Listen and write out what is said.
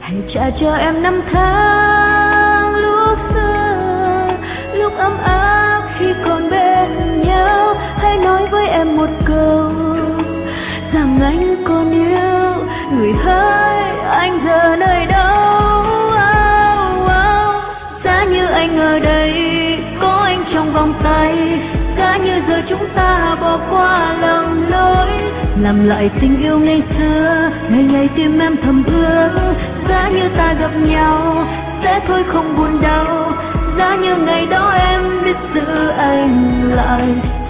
hãy trả cho em năm tháng lúc xưa, lúc ấm áp khi còn bên nhau. Hãy nói với em một câu rằng anh còn yêu. Người hỡi, anh giờ nơi đâu? Giá như anh ở đây, có anh trong vòng tay. Giá như giờ chúng ta bỏ qua lầm lỗi, làm lại tình yêu ngây thơ, ngày ngày tim em thầm ước. Giá như ta gặp nhau, sẽ thôi không buồn đau. Giá như ngày đó em biết giữ anh lại.